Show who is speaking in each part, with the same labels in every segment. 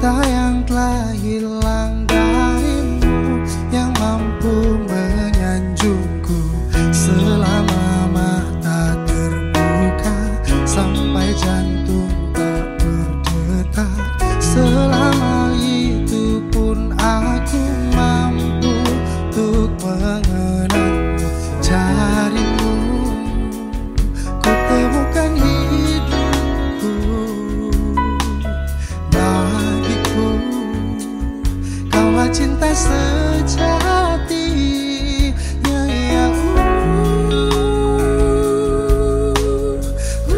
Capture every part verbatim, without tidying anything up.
Speaker 1: cinta yang telah hilang darimu, yang mampu menyanjungku selama mata terbuka, sampai jantung tak berdetak. Selama itu pun aku mampu untuk mengenangmu. Carimu ku temukan hidupku, bagiku kaulah cinta sejati. Ya, ya, uh, uh,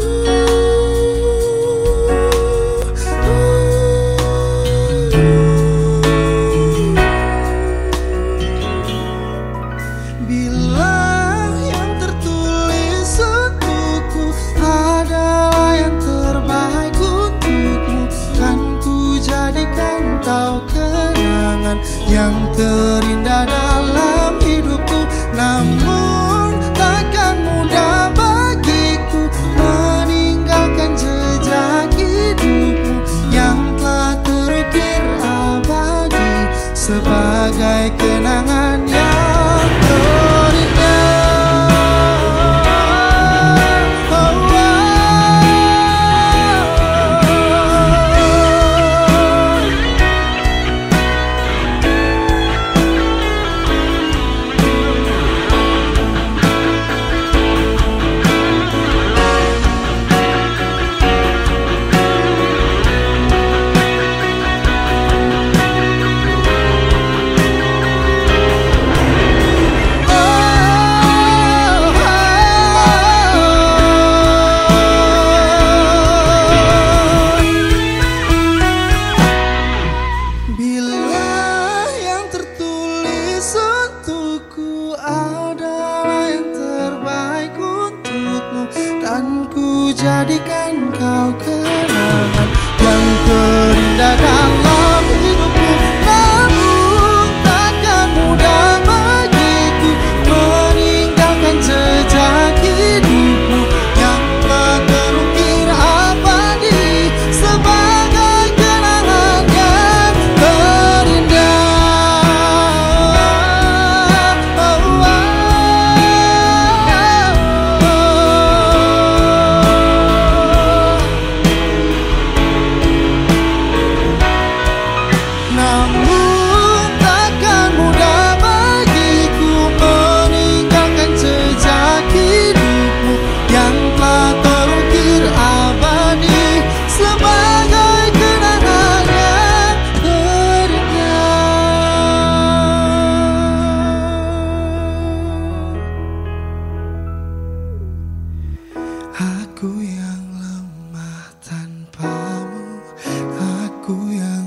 Speaker 1: Bila yang tertulis untukku adalah yang terbaik untukmu, kan ku jadikan kau kenangan yang terindah dalam hidupku. Namun takkan mudah bagiku meninggalkan jejak hidupmu yang telah terukir abadi sebagai kenangan yang terindah. Oh, oh. Dan ku jadikan kau kenangan yang terindah dalam hidupku. Namun takkan mudah bagiku meninggalkan jejak hidupmu yang telah terukir abadi sebagai kenangan yang terindah. Oh, oh. Namun takkan mudah bagiku meninggalkan jejak hidupmu yang telah terukir abadi sebagai kenangan yang terindah. Aku yang lemah tanpamu, aku yang